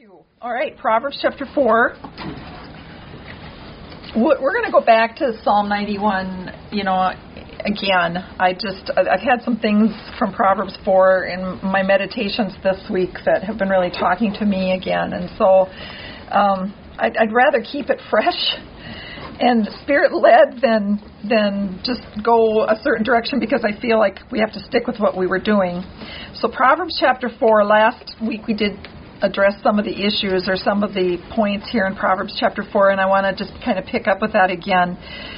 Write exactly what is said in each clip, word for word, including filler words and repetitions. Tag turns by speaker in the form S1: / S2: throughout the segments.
S1: you. All right, Proverbs chapter four. We're going to go back to Psalm ninety-one, you know, again. I just, I've had some things from Proverbs four in my meditations this week that have been really talking to me again. And so um, I'd, I'd rather keep it fresh and Spirit-led than, than just go a certain direction, because I feel like we have to stick with what we were doing. So Proverbs chapter four, last week we did address some of the issues or some of the points here in Proverbs chapter four, and I want to just kind of pick up with that again.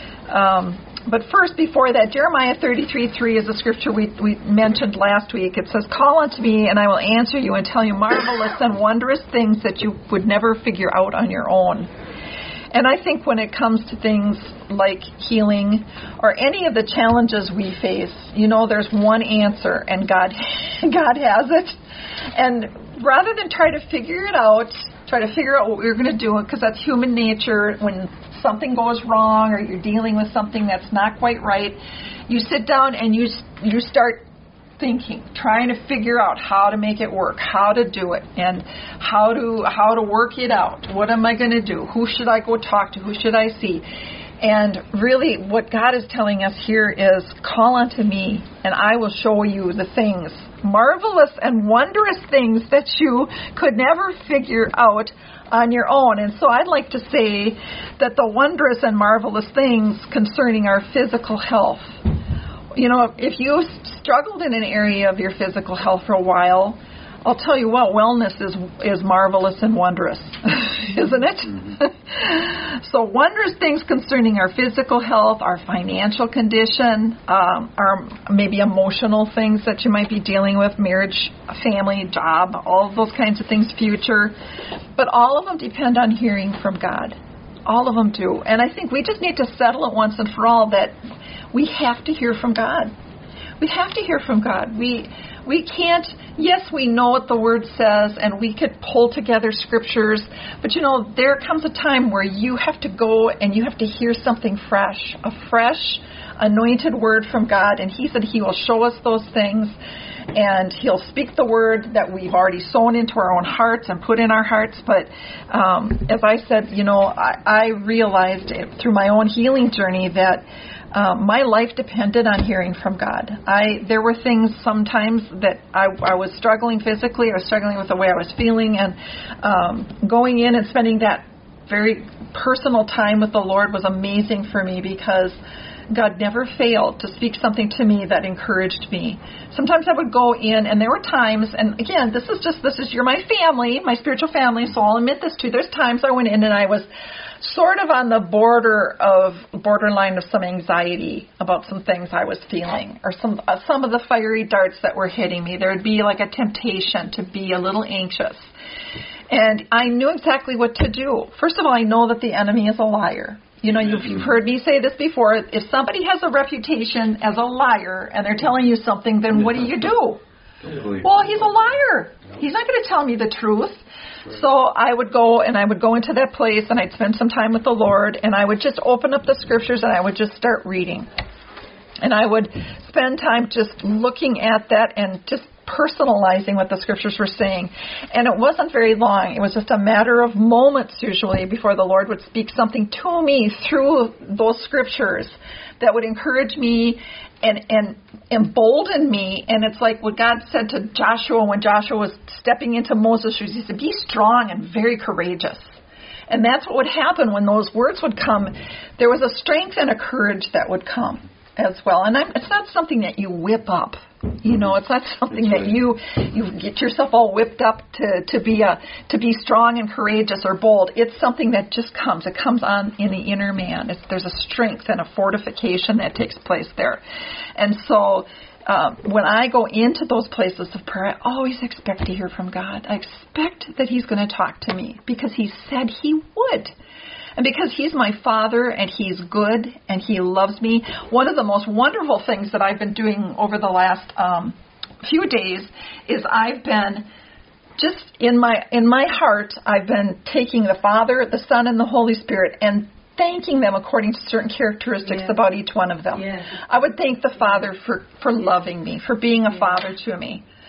S1: Um, but first, before that, Jeremiah thirty-three three is a scripture we, we mentioned last week. It says, "Call unto me, and I will answer you and tell you marvelous and wondrous things that you would never figure out on your own." And I think when it comes to things like healing or any of the challenges we face, you know, there's one answer, and God, God has it. And rather than try to figure it out, try to figure out what we're going to do, because that's human nature. When something goes wrong or you're dealing with something that's not quite right, you sit down and you you start thinking, trying to figure out how to make it work, how to do it, and how to how to work it out. What am I going to do? Who should I go talk to? Who should I see? And really what God is telling us here is, call unto me, and I will show you the things, marvelous and wondrous things that you could never figure out on your own. And so I'd like to say that the wondrous and marvelous things concerning our physical health, you know, if you struggled in an area of your physical health for a while, I'll tell you what, wellness is is marvelous and wondrous, isn't it? Mm-hmm. So wondrous things concerning our physical health, our financial condition, um, our maybe emotional things that you might be dealing with, marriage, family, job, all of those kinds of things, future. But all of them depend on hearing from God. All of them do. And I think we just need to settle it once and for all that we have to hear from God. We have to hear from God. We we can't, yes, we know what the Word says, and we could pull together scriptures, but you know, there comes a time where you have to go and you have to hear something fresh, a fresh, anointed word from God, and He said He will show us those things, and He'll speak the word that we've already sown into our own hearts and put in our hearts. But um, as I said, you know, I, I realized it, through my own healing journey, that Um, my life depended on hearing from God. I there were things sometimes that I, I was struggling physically, I was struggling with the way I was feeling, and um, going in and spending that very personal time with the Lord was amazing for me, because God never failed to speak something to me that encouraged me. Sometimes I would go in, and there were times, and again, this is just, this is, you're my family, my spiritual family, so I'll admit this too. There's times I went in and I was sort of on the border of, borderline of some anxiety about some things I was feeling, or some, uh, some of the fiery darts that were hitting me. There would be like a temptation to be a little anxious. And I knew exactly what to do. First of all, I know that the enemy is a liar. You know, you've, you've heard me say this before. If somebody has a reputation as a liar and they're telling you something, then what do you do? Well, he's a liar. He's not going to tell me the truth. So I would go and I would go into that place and I'd spend some time with the Lord, and I would just open up the scriptures and I would just start reading. And I would spend time just looking at that and just personalizing what the scriptures were saying. And it wasn't very long. It was just a matter of moments usually before the Lord would speak something to me through those scriptures that would encourage me and, and embolden me. And it's like what God said to Joshua when Joshua was stepping into Moses' shoes. He said, be strong and very courageous. And that's what would happen when those words would come. There was a strength and a courage that would come as well. And I'm, it's not something that you whip up. You know, it's not something right. that you you get yourself all whipped up to, to be a to be strong and courageous or bold. It's something that just comes. It comes on in the inner man. It's, there's a strength and a fortification that takes place there. And so um, when I go into those places of prayer, I always expect to hear from God. I expect that He's going to talk to me, because He said He would. And because He's my Father and He's good and He loves me, one of the most wonderful things that I've been doing over the last um, few days is I've been just in my in my heart, I've been taking the Father, the Son, and the Holy Spirit and thanking them according to certain characteristics yeah. about each one of them. Yeah. I would thank the Father for, for loving me, for being a yeah. father to me,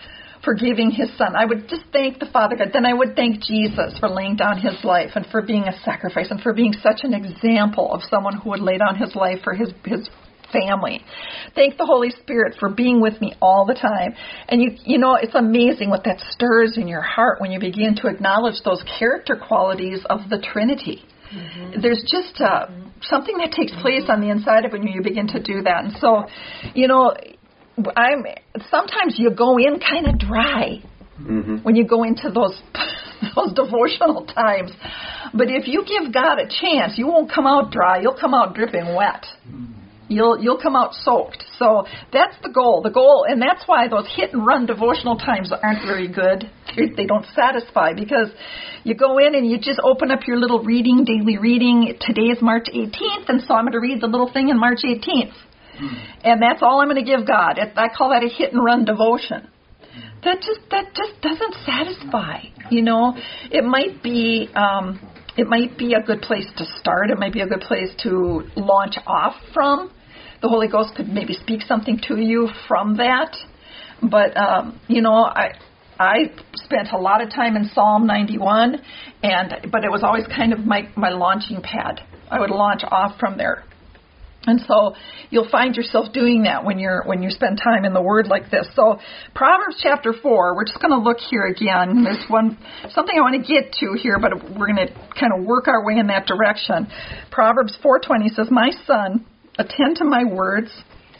S1: for giving his son. I would just thank the Father God. Then I would thank Jesus for laying down his life and for being a sacrifice and for being such an example of someone who would lay down his life for his his family. Thank the Holy Spirit for being with me all the time. And you you know, it's amazing what that stirs in your heart when you begin to acknowledge those character qualities of the Trinity. Mm-hmm. There's just uh, something that takes place on the inside of you when you begin to do that. And so, you know, I'm sometimes you go in kind of dry mm-hmm. when you go into those those devotional times. But if you give God a chance, you won't come out dry. You'll come out dripping wet. You'll you'll come out soaked. So that's the goal. The goal, and that's why those hit and run devotional times aren't very good. They don't satisfy, because you go in and you just open up your little reading, daily reading. Today is March eighteenth, and so I'm going to read the little thing in March eighteenth. And that's all I'm going to give God. I call that a hit and run devotion. That just that just doesn't satisfy. You know, it might be um, it might be a good place to start. It might be a good place to launch off from. The Holy Ghost could maybe speak something to you from that. But um, you know, I I spent a lot of time in Psalm ninety-one, and but it was always kind of my my launching pad. I would launch off from there. And so you'll find yourself doing that when you're when you spend time in the Word like this. So Proverbs chapter four, we're just going to look here again. There's one something I want to get to here, but we're going to kind of work our way in that direction. Proverbs four twenty says, "My son, attend to my words,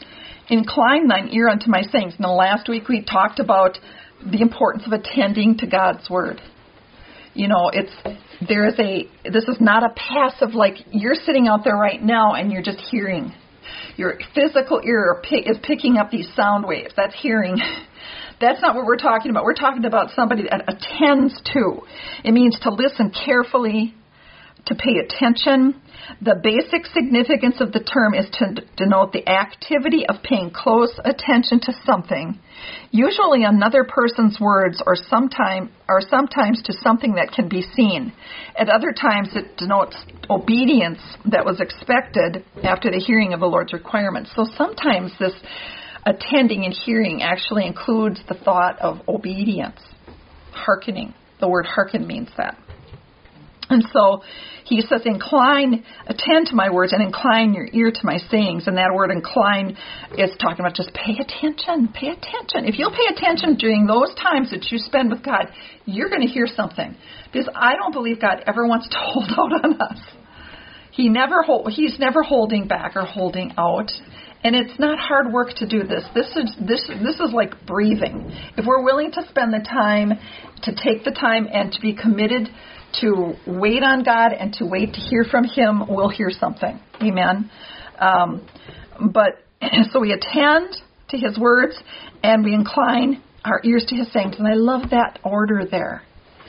S1: incline thine ear unto my sayings." Now, last week we talked about the importance of attending to God's Word. You know, it's there is a, this is not a passive, like you're sitting out there right now and you're just hearing. Your physical ear is picking up these sound waves. That's hearing. That's not what we're talking about. We're talking about somebody that attends to. It means to listen carefully, to pay attention. The basic significance of the term is to denote the activity of paying close attention to something, usually another person's words, or sometime, or sometimes to something that can be seen. At other times, it denotes obedience that was expected after the hearing of the Lord's requirements. So sometimes this attending and hearing actually includes the thought of obedience, hearkening. The word hearken means that. And so he says, incline, attend to my words and incline your ear to my sayings. And that word incline is talking about just pay attention, pay attention. If you'll pay attention during those times that you spend with God, you're going to hear something. Because I don't believe God ever wants to hold out on us. He never hold, He's never holding back or holding out. And it's not hard work to do this. This is this this is like breathing. If we're willing to spend the time, to take the time and to be committed to wait on God and to wait to hear from Him, we'll hear something. Amen. Um, but so we attend to His words and we incline our ears to His sayings. And I love that order there.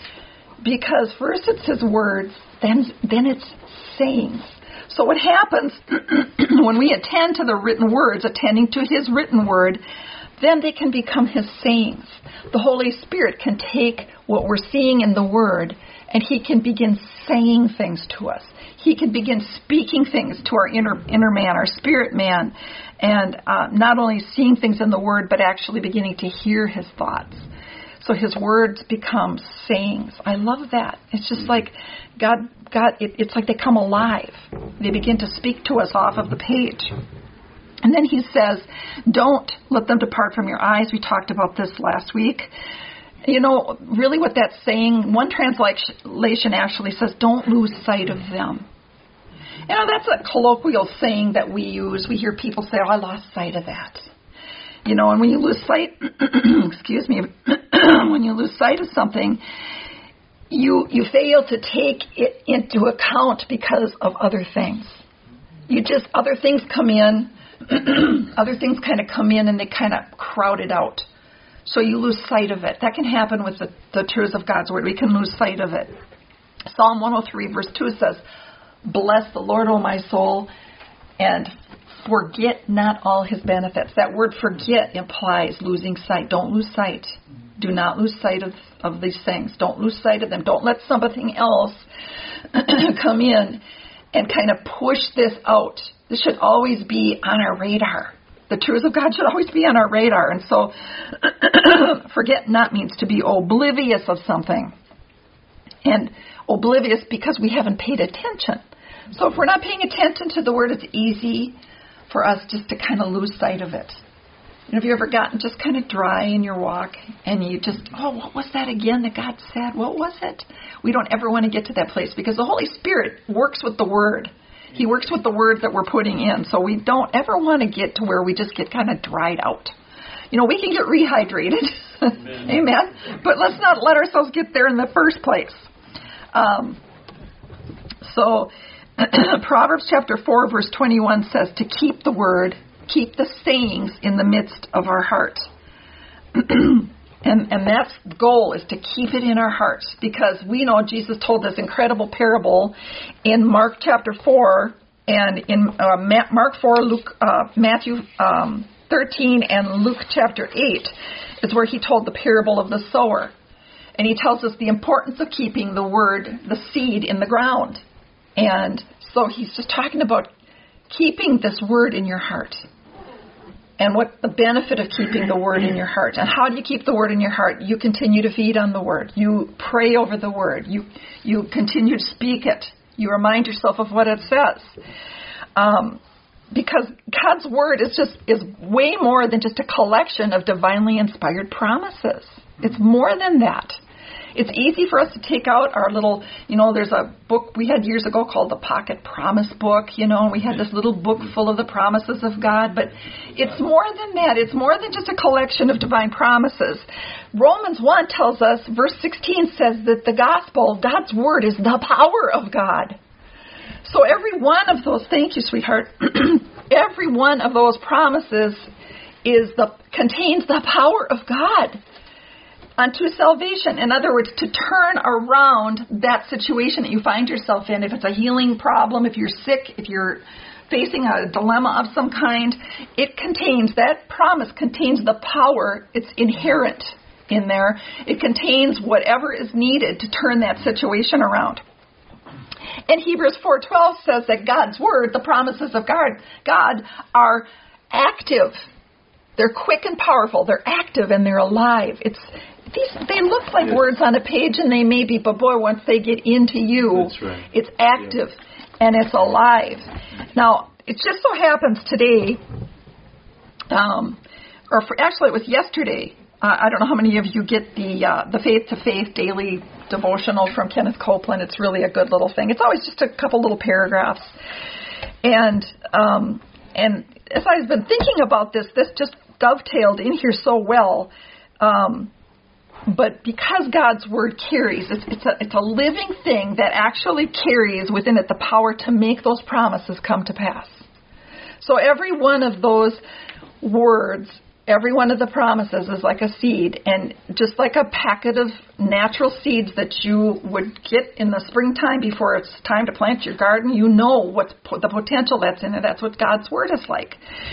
S1: Because first it's His words, then then it's sayings. So what happens when we attend to the written words, attending to His written word, then they can become His sayings. The Holy Spirit can take what we're seeing in the Word and He can begin saying things to us. He can begin speaking things to our inner inner man, our spirit man, and uh, not only seeing things in the Word, but actually beginning to hear His thoughts. So His words become sayings. I love that. It's just like God, God. It, it's like they come alive. They begin to speak to us off of the page. And then He says, don't let them depart from your eyes. We talked about this last week. You know, really what that's saying, one translation actually says, don't lose sight of them. You know, that's a colloquial saying that we use. We hear people say, oh, I lost sight of that. You know, and when you lose sight, excuse me, when you lose sight of something, you you fail to take it into account because of other things. You just, other things come in, other things kind of come in and they kind of crowd it out. So you lose sight of it. That can happen with the, the truths of God's Word. We can lose sight of it. Psalm one oh three verse two says, bless the Lord, O my soul, and forget not all His benefits. That word forget implies losing sight. Don't lose sight. Do not lose sight of, of these things. Don't lose sight of them. Don't let something else come in and kind of push this out. This should always be on our radar. The truths of God should always be on our radar. And so forget not means to be oblivious of something. And oblivious because we haven't paid attention. So if we're not paying attention to the word, it's easy for us just to kind of lose sight of it. You know, have you ever gotten just kind of dry in your walk and you just, oh, what was that again that God said? What was it? We don't ever want to get to that place because the Holy Spirit works with the word. He works with the word that we're putting in. So we don't ever want to get to where we just get kind of dried out. You know, we can get rehydrated. Amen. Amen. But let's not let ourselves get there in the first place. Um, so Proverbs chapter four, verse twenty-one says to keep the word, keep the sayings in the midst of our heart. and and that's the goal, is to keep it in our hearts, because we know Jesus told this incredible parable in Mark chapter four and in uh, Mark four, Luke, uh, Matthew um, thirteen, and Luke chapter eight is where he told the parable of the sower. And he tells us the importance of keeping the word, the seed, in the ground. And so he's just talking about keeping this word in your heart. And what the benefit of keeping the word in your heart. And how do you keep the word in your heart? You continue to feed on the word. You pray over the word. You you continue to speak it. You remind yourself of what it says. Um, because God's word is just is way more than just a collection of divinely inspired promises. It's more than that. It's easy for us to take out our little, you know, there's a book we had years ago called the Pocket Promise Book, you know, and we had this little book full of the promises of God. But it's more than that. It's more than just a collection of divine promises. Romans one tells us, verse sixteen says that the gospel, God's word, is the power of God. So every one of those, thank you, sweetheart, every one of those promises is the contains the power of God unto salvation. In other words, to turn around that situation that you find yourself in. If it's a healing problem, if you're sick, if you're facing a dilemma of some kind, it contains, that promise contains the power. It's inherent in there. It contains whatever is needed to turn that situation around. And Hebrews four twelve says that God's word, the promises of God, God are active. They're quick and powerful. They're active and they're alive. It's these. They look like yes. words on a page, and they may be, but boy, once they get into you,
S2: That's right.
S1: it's active yeah. and it's alive. Now, it just so happens today, um, or for, actually it was yesterday. Uh, I don't know how many of you get the uh, the Faith to Faith daily devotional from Kenneth Copeland. It's really a good little thing. It's always just a couple little paragraphs, and um, and as I've been thinking about this, this just dovetailed in here so well. Um, but because God's word carries, it's, it's a it's a living thing that actually carries within it the power to make those promises come to pass. So every one of those words, every one of the promises is like a seed, and just like a packet of natural seeds that you would get in the springtime before it's time to plant your garden, you know what's po- the potential that's in it. That's what God's word is like.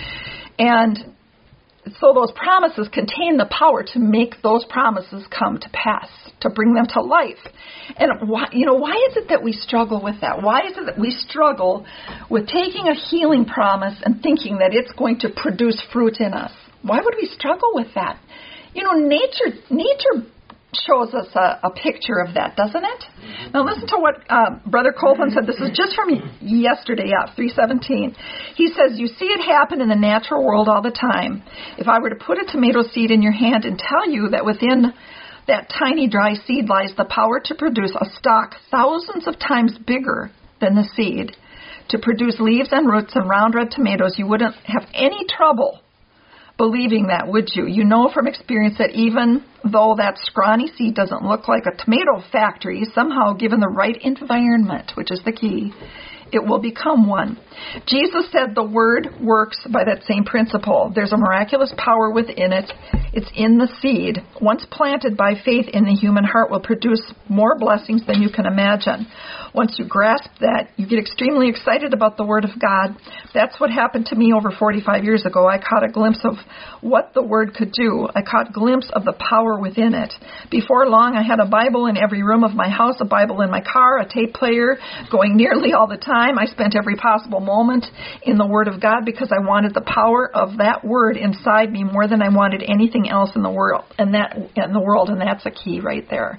S1: And so those promises contain the power to make those promises come to pass, to bring them to life. And why, you know, why is it that we struggle with that? Why is it that we struggle with taking a healing promise and thinking that it's going to produce fruit in us? Why would we struggle with that? You know, nature nature shows us a, a picture of that, doesn't it? Now listen to what uh, Brother Copeland said. This is just from yesterday, yeah, three seventeen. He says, you see it happen in the natural world all the time. If I were to put a tomato seed in your hand and tell you that within that tiny dry seed lies the power to produce a stalk thousands of times bigger than the seed, to produce leaves and roots and round red tomatoes, you wouldn't have any trouble believing that, would you? You know from experience that even though that scrawny seed doesn't look like a tomato factory, somehow given the right environment, which is the key, it will become one. Jesus said the word works by that same principle. There's a miraculous power within it. It's in the seed. Once planted by faith in the human heart, will produce more blessings than you can imagine. Once you grasp that, you get extremely excited about the Word of God. That's what happened to me over forty-five years ago. I caught a glimpse of what the Word could do. I caught a glimpse of the power within it. Before long, I had a Bible in every room of my house, a Bible in my car, a tape player going nearly all the time. time. I spent every possible moment in the Word of God because I wanted the power of that Word inside me more than I wanted anything else in the world. And that in the world, and that's a key right there.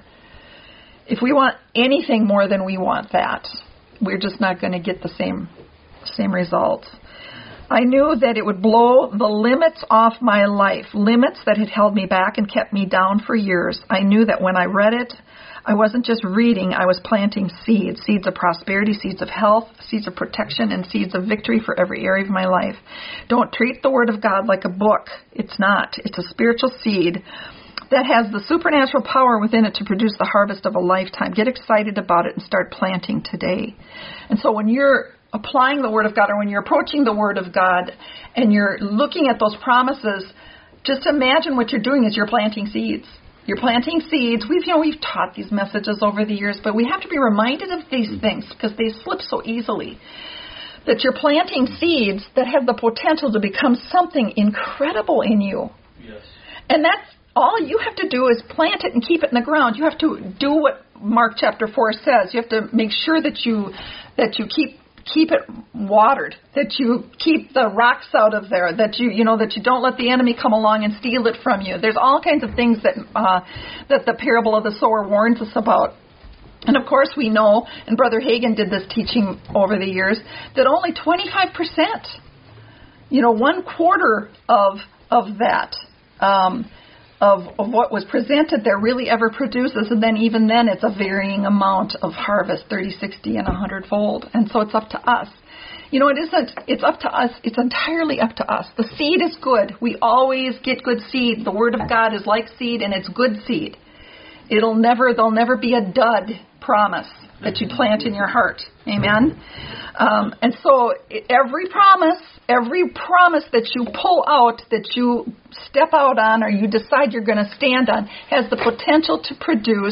S1: If we want anything more than we want that, we're just not going to get the same same results. I knew that it would blow the limits off my life, limits that had held me back and kept me down for years. I knew that when I read it, I wasn't just reading, I was planting seeds, seeds of prosperity, seeds of health, seeds of protection, and seeds of victory for every area of my life. Don't treat the Word of God like a book. It's not. It's a spiritual seed that has the supernatural power within it to produce the harvest of a lifetime. Get excited about it and start planting today. And so when you're applying the Word of God, or when you're approaching the Word of God and you're looking at those promises, just imagine what you're doing is you're planting seeds. You're planting seeds. We've, you know, we've taught these messages over the years, but we have to be reminded of these things because they slip so easily. That you're planting seeds that have the potential to become something incredible in you.
S2: Yes.
S1: And that's all you have to do is plant it and keep it in the ground. You have to do what Mark chapter four says. You have to make sure that you that you keep keep it watered, that you keep the rocks out of there, that you you know that you don't let the enemy come along and steal it from you. There's all kinds of things that uh, that the parable of the sower warns us about. And of course we know, and Brother Hagin did this teaching over the years, that only twenty-five percent, you know, one quarter of of that, um, of, of what was presented there really ever produces. And then even then it's a varying amount of harvest, thirty, sixty, and one hundred fold. And so it's up to us. You know, it isn't, it's up to us. It's entirely up to us. The seed is good. We always get good seed. The Word of God is like seed, and it's good seed. It'll never, there'll never be a dud promise that you plant in your heart. Amen? Um, and so every promise, every promise that you pull out, that you step out on, or you decide you're going to stand on, has the potential to produce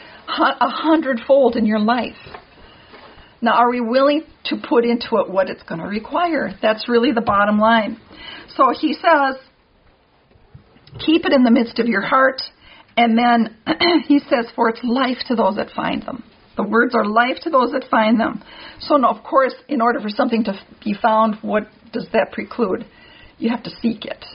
S1: a hundredfold in your life. Now, are we willing to put into it what it's going to require? That's really the bottom line. So he says, keep it in the midst of your heart. And then he says, for it's life to those that find them. The words are life to those that find them. So, no, of course, in order for something to be found, what does that preclude? You have to seek it.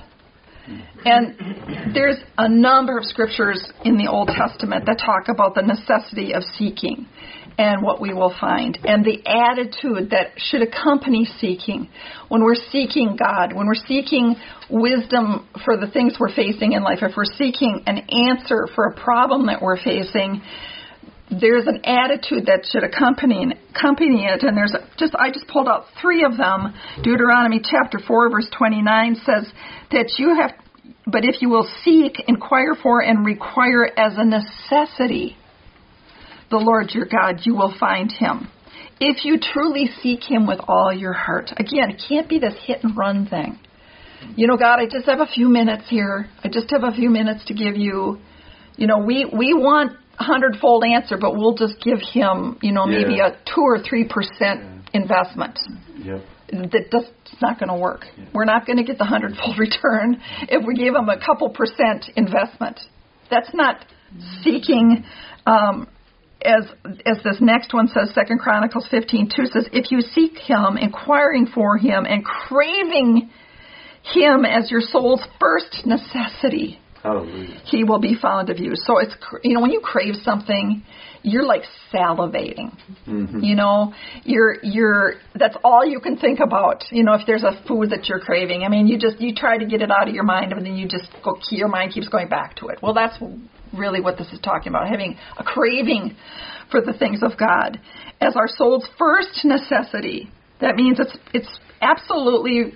S1: And there's a number of scriptures in the Old Testament that talk about the necessity of seeking and what we will find, and the attitude that should accompany seeking. When we're seeking God, when we're seeking wisdom for the things we're facing in life, if we're seeking an answer for a problem that we're facing, there's an attitude that should accompany, accompany it. And there's just, I just pulled out three of them. Deuteronomy chapter four, verse twenty-nine says that you have, but if you will seek, inquire for, and require as a necessity the Lord your God, you will find him. If you truly seek him with all your heart. Again, it can't be this hit and run thing. You know, God, I just have a few minutes here. I just have a few minutes to give you. You know, we, we want a hundredfold answer, but we'll just give him, you know, maybe
S2: yeah.
S1: a two or three percent
S2: yeah.
S1: investment.
S2: Yep.
S1: That does, it's not going to work.
S2: Yeah.
S1: We're not going to get the hundredfold return if we give him a couple percent investment. That's not seeking. Um, as as this next one says, Second Chronicles fifteen two says, if you seek him, inquiring for him, and craving him as your soul's first necessity,
S2: Hallelujah.
S1: he will be found of you. So it's, you know, when you crave something, you're like salivating.
S2: Mm-hmm.
S1: You know, you're you're that's all you can think about. You know, if there's a food that you're craving, I mean, you just you try to get it out of your mind, and then you just go. Your mind keeps going back to it. Well, that's really what this is talking about: having a craving for the things of God as our soul's first necessity. That means it's it's absolutely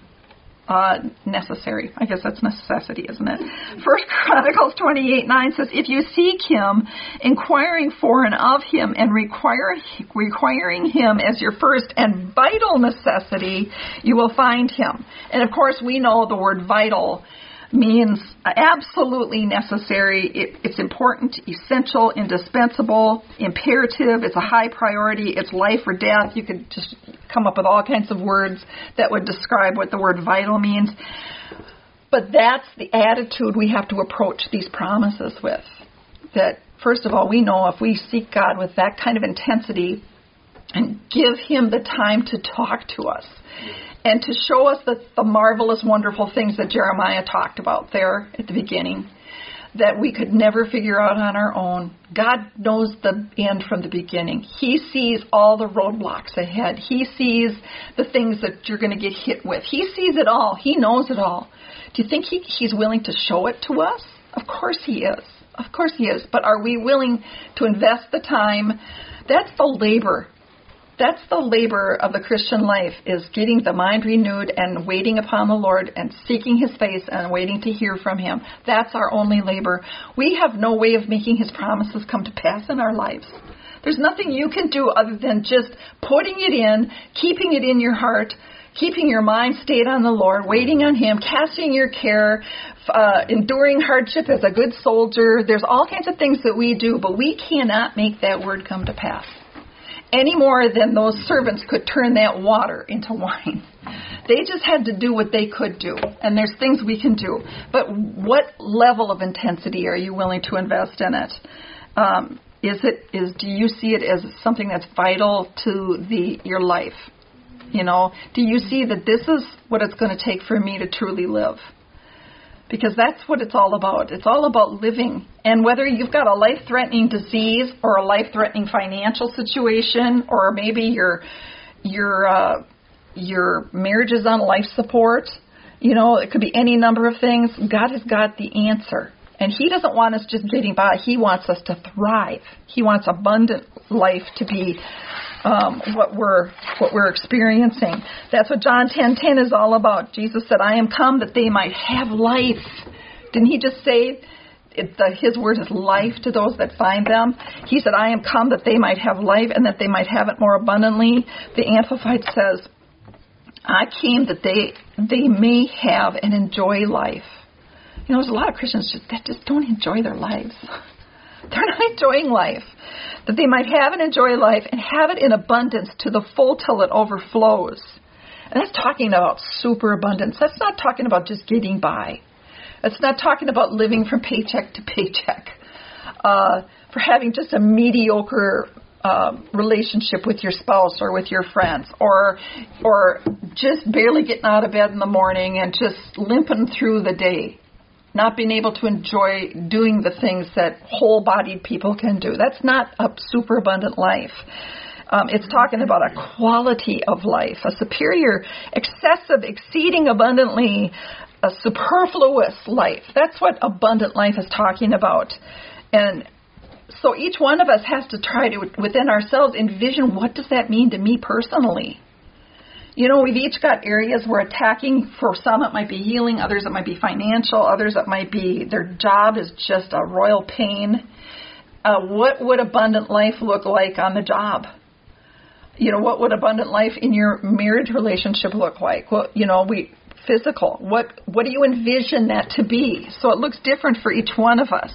S1: Uh, necessary. I guess that's necessity, isn't it? First Chronicles twenty-eight nine says, if you seek him, inquiring for and of him, and require, requiring him as your first and vital necessity, you will find him. And of course, we know the word vital means absolutely necessary. It, it's important, essential, indispensable, imperative. It's a high priority. It's life or death. You could just come up with all kinds of words that would describe what the word vital means. But that's the attitude we have to approach these promises with. That, first of all, we know if we seek God with that kind of intensity, and give him the time to talk to us and to show us the, the marvelous, wonderful things that Jeremiah talked about there at the beginning that we could never figure out on our own. God knows the end from the beginning. He sees all the roadblocks ahead. He sees the things that you're going to get hit with. He sees it all. He knows it all. Do you think he, he's willing to show it to us? Of course he is. Of course he is. But are we willing to invest the time? That's the labor. That's the labor of the Christian life, is getting the mind renewed and waiting upon the Lord and seeking his face and waiting to hear from him. That's our only labor. We have no way of making his promises come to pass in our lives. There's nothing you can do other than just putting it in, keeping it in your heart, keeping your mind stayed on the Lord, waiting on him, casting your care, uh, enduring hardship as a good soldier. There's all kinds of things that we do, but we cannot make that word come to pass any more than those servants could turn that water into wine. They just had to do what they could do, and there's things we can do. But what level of intensity are you willing to invest in it? Um, is it is do you see it as something that's vital to the your life? You know, do you see that this is what it's going to take for me to truly live? Because that's what it's all about. It's all about living. And whether you've got a life-threatening disease or a life-threatening financial situation, or maybe your your uh, your marriage is on life support, you know, it could be any number of things. God has got the answer. And he doesn't want us just getting by. He wants us to thrive. He wants abundant life to be um, what we're what we're experiencing. That's what John ten ten is all about. Jesus said, I am come that they might have life. Didn't he just say it, the, his word is life to those that find them? He said, I am come that they might have life and that they might have it more abundantly. The Amplified says, I came that they they may have and enjoy life. You know, there's a lot of Christians just, that just don't enjoy their lives. They're not enjoying life. That they might have and enjoy life and have it in abundance to the full till it overflows. And that's talking about superabundance. That's not talking about just getting by. That's not talking about living from paycheck to paycheck. Uh, for having just a mediocre uh, relationship with your spouse or with your friends. Or, or just barely getting out of bed in the morning and just limping through the day. Not being able to enjoy doing the things that whole-bodied people can do. That's not a superabundant life. Um, it's talking about a quality of life, a superior, excessive, exceeding abundantly, a superfluous life. That's what abundant life is talking about. And so each one of us has to try to, within ourselves, envision what does that mean to me personally. You know, we've each got areas we're attacking. For some, it might be healing. Others, it might be financial. Others, it might be their job is just a royal pain. Uh, what would abundant life look like on the job? You know, what would abundant life in your marriage relationship look like? Well, you know, we physical. What what do you envision that to be? So it looks different for each one of us.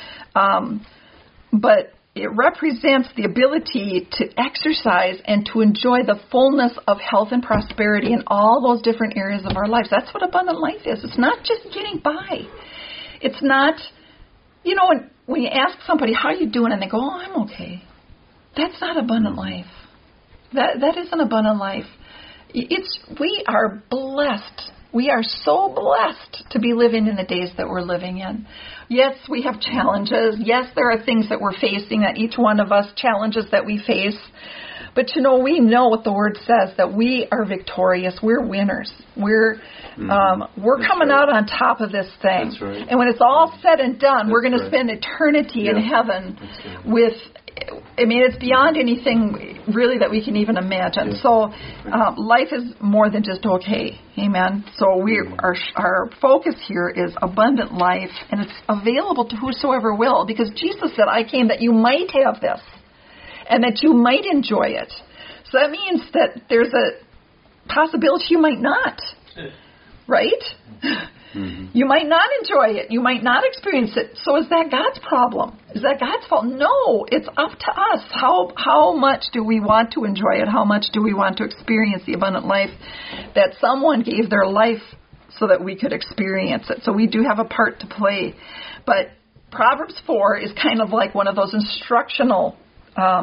S1: Um, but it represents the ability to exercise and to enjoy the fullness of health and prosperity in all those different areas of our lives. That's what abundant life is. It's not just getting by. It's not, you know, when, when you ask somebody, how are you doing? And they go, oh, I'm okay. That's not abundant life. That That isn't abundant life. It's we are blessed. We are so blessed to be living in the days that we're living in. Yes, we have challenges. Yes, there are things that we're facing, that each one of us, challenges that we face. But, you know, we know what the Word says, that we are victorious. We're winners. We're mm-hmm. um, we're That's coming right. out on top of this thing. That's right. And when it's all said and done, That's we're going right. to spend eternity yeah. in heaven right. with, I mean, it's beyond anything really that we can even imagine. Yeah. So um, life is more than just okay. Amen. So we our our focus here is abundant life, and it's available to whosoever will, because Jesus said, I came that you might have this, and that you might enjoy it. So that means that there's a possibility you might not. Right? Mm-hmm. You might not enjoy it. You might not experience it. So is that God's problem? Is that God's fault? No, it's up to us. How how much do we want to enjoy it? How much do we want to experience the abundant life that someone gave their life so that we could experience it? So we do have a part to play. But Proverbs four is kind of like one of those instructional um,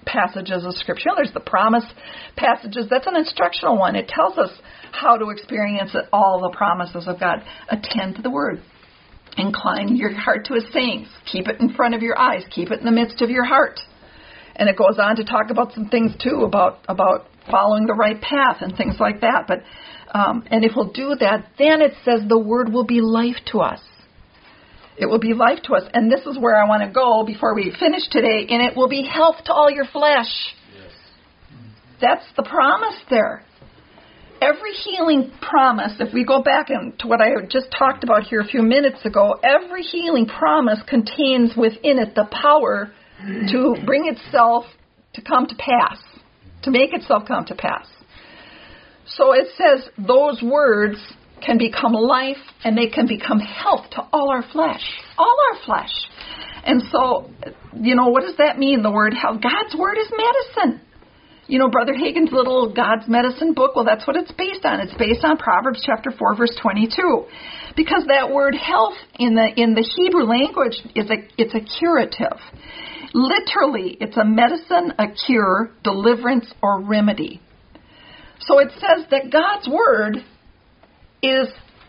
S1: passages of Scripture. There's the promise passages. That's an instructional one. It tells us how to experience all the promises of God. Attend to the Word. Incline your heart to His sayings. Keep it in front of your eyes. Keep it in the midst of your heart. And it goes on to talk about some things, too, about, about following the right path and things like that. But um, and if we'll do that, then it says the Word will be life to us. It will be life to us. And this is where I want to go before we finish today. And it will be health to all your flesh. Yes. That's the promise there. Every healing promise, if we go back to what I just talked about here a few minutes ago, every healing promise contains within it the power to bring itself to come to pass, to make itself come to pass. So it says those words can become life and they can become health to all our flesh, all our flesh. And so, you know, what does that mean, the word health? God's word is medicine. You know, Brother Hagin's little God's Medicine book, well, that's what it's based on. It's based on Proverbs chapter four, verse twenty-two. Because that word health in the in the Hebrew language is a it's a curative. Literally, it's a medicine, a cure, deliverance, or remedy. So it says that God's word is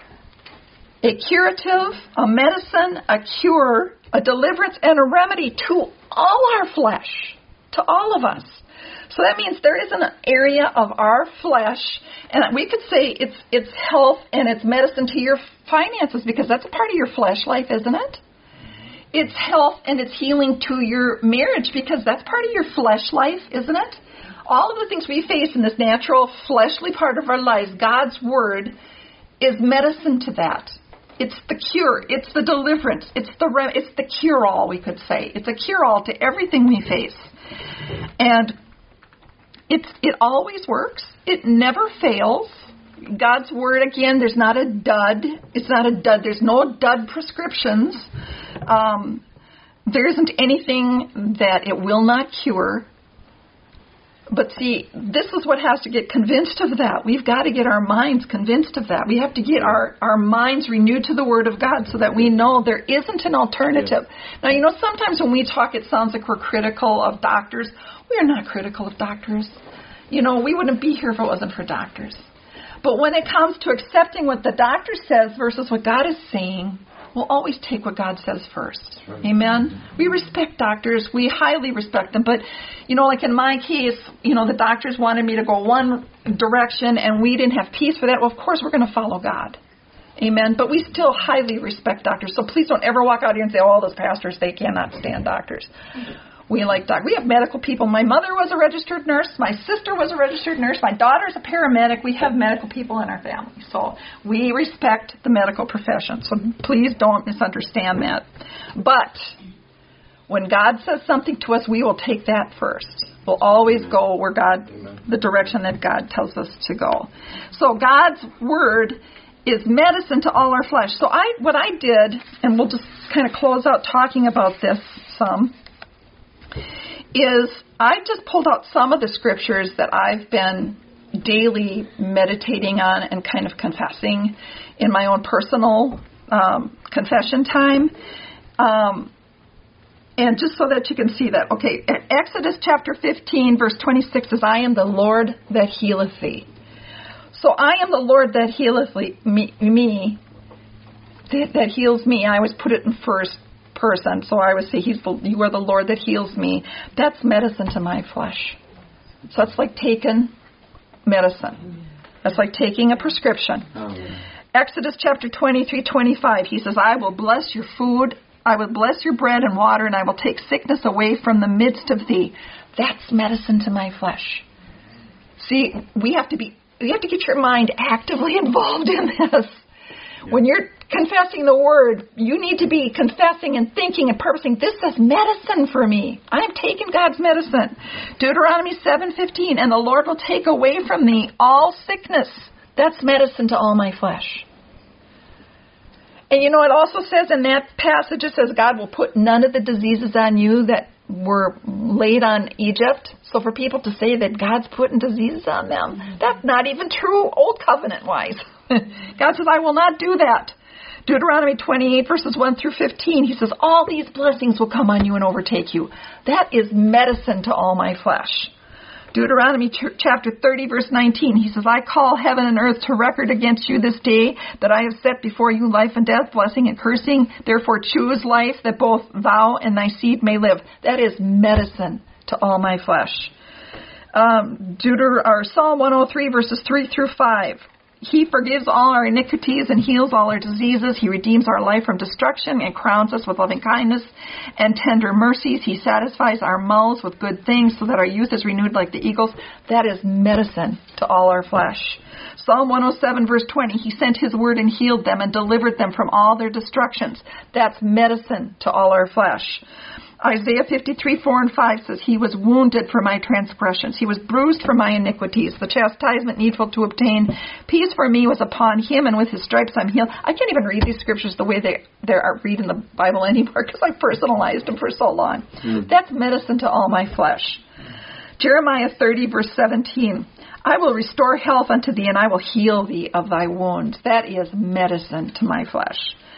S1: a curative, a medicine, a cure, a deliverance, and a remedy to all our flesh, to all of us. So that means there is an area of our flesh, and we could say it's it's health and it's medicine to your finances, because that's a part of your flesh life, isn't it? It's health and it's healing to your marriage, because that's part of your flesh life, isn't it? All of the things we face in this natural, fleshly part of our lives, God's word is medicine to that. It's the cure. It's the deliverance. It's the re- it's the cure-all, we could say. It's a cure-all to everything we face. And It's, it always works. It never fails. God's word, again, there's not a dud. It's not a dud. There's no dud prescriptions. Um, there isn't anything that it will not cure. But see, this is what has to get convinced of that. We've got to get our minds convinced of that. We have to get our, our minds renewed to the Word of God so that we know there isn't an alternative. Yes. Now, you know, sometimes when we talk, it sounds like we're critical of doctors. We are not critical of doctors. You know, we wouldn't be here if it wasn't for doctors. But when it comes to accepting what the doctor says versus what God is saying, we'll always take what God says first. Right. Amen? We respect doctors. We highly respect them. But, you know, like in my case, you know, the doctors wanted me to go one direction and we didn't have peace for that. Well, of course, we're going to follow God. Amen? But we still highly respect doctors. So please don't ever walk out here and say, oh, those pastors, they cannot stand doctors. We like doctors. We have medical people. My mother was a registered nurse. My sister was a registered nurse. My daughter's a paramedic. We have medical people in our family. So we respect the medical profession. So please don't misunderstand that. But when God says something to us, we will take that first. We'll always go where God, the direction that God tells us to go. So God's word is medicine to all our flesh. So I, what I did, and we'll just kind of close out talking about this some, is I just pulled out some of the scriptures that I've been daily meditating on and kind of confessing in my own personal um, confession time. Um, and just so that you can see that. Okay, Exodus chapter fifteen, verse twenty-six says, I am the Lord that healeth thee. So I am the Lord that healeth me, me that, that heals me. I always put it in first person, so I would say, He's the, you are the Lord that heals me. That's medicine to my flesh. So that's like taking medicine. That's like taking a prescription. Oh, yeah. Exodus chapter twenty-three, twenty-five, He says, I will bless your food, I will bless your bread and water, and I will take sickness away from the midst of thee. That's medicine to my flesh. See, we have to be, you have to get your mind actively involved in this. Yeah. When you're confessing the word, you need to be confessing and thinking and purposing, this is medicine for me. I'm taking God's medicine. Deuteronomy seven fifteen, and the Lord will take away from thee all sickness. That's medicine to all my flesh. And you know, it also says in that passage, it says God will put none of the diseases on you that were laid on Egypt. So for people to say that God's putting diseases on them, that's not even true Old Covenant wise. God says, I will not do that. Deuteronomy twenty-eight, verses one through fifteen, he says, all these blessings will come on you and overtake you. That is medicine to all my flesh. Deuteronomy ch- chapter thirty, verse nineteen, he says, I call heaven and earth to record against you this day that I have set before you life and death, blessing and cursing. Therefore choose life that both thou and thy seed may live. That is medicine to all my flesh. Um, Deuter- or Psalm one oh three, verses three through five. He forgives all our iniquities and heals all our diseases. He redeems our life from destruction and crowns us with loving kindness and tender mercies. He satisfies our mouths with good things so that our youth is renewed like the eagles. That is medicine to all our flesh. Psalm one oh seven, verse twenty, he sent his word and healed them and delivered them from all their destructions. That's medicine to all our flesh. Isaiah fifty-three, four and five says, he was wounded for my transgressions. He was bruised for my iniquities. The chastisement needful to obtain peace for me was upon him, and with his stripes I'm healed. I can't even read these scriptures the way they, they are read in the Bible anymore because I personalized them for so long. Mm. That's medicine to all my flesh. Jeremiah thirty, verse seventeen, I will restore health unto thee, and I will heal thee of thy wounds. That is medicine to my flesh.